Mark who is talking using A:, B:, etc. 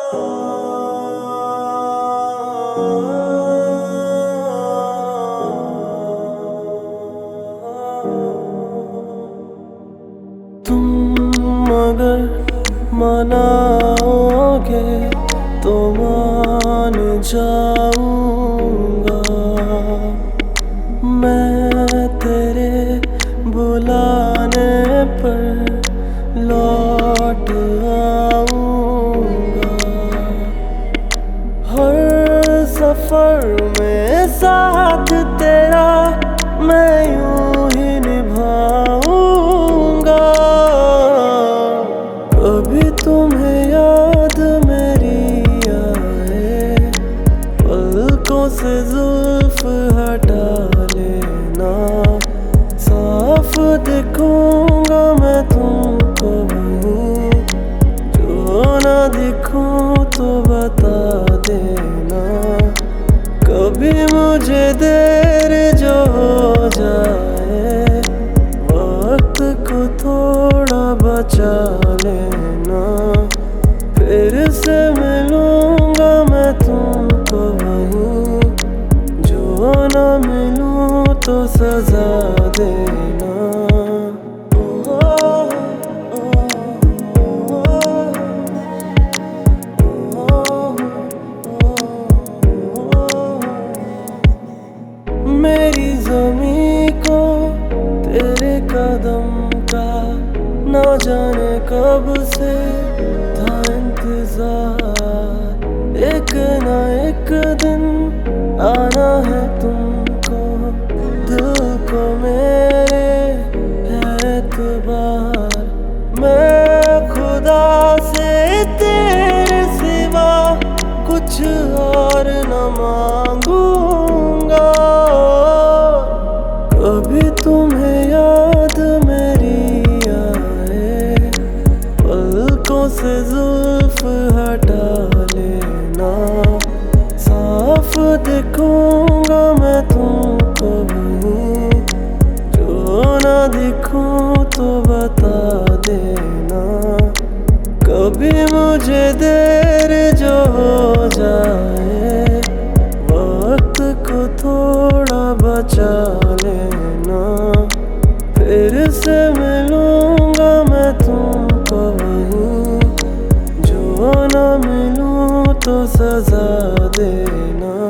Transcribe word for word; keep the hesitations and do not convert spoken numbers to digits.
A: तुम अगर मनाओगे तो मान जाऊंगा, मैं तेरे बुलाने पर लौट आऊंगा। हर सफर में साथ तेरा मैं यूं ही निभाऊंगा। कभी तुम्हें याद मेरी आए, पलकों से जुल्फ हटा लेना, साफ दिखूंगा मैं तुमको वहीं, जो ना दिखूं तो बता देना। कभी मुझे देर जो हो जाए, वक्त को थोड़ा बचा लेना, फिर से मिलूंगा मैं तुमको वहीं, जो ना मिलूं तो सजा देना। मेरी ज़मीं को तेरे कदम का ना जाने कब से था इंतजार। एक ना एक दिन आना है तुमको, दिल को मेरे है एतबार। मैं खुदा से तेरे सिवा कुछ और न मांगूंगा। कभी तुम्हें याद मेरी आए, पलकों से जुल्फ हटा लेना, साफ दिखूंगा मैं तुमको वहीं, जो ना दिखूं तो बता देना। कभी मुझे देर जो हो जाए, वक्त को थोड़ा बचा लेना, फिर से मिलूंगा मैं तुमको वहीं, जो ना मिलूं तो सजा देना।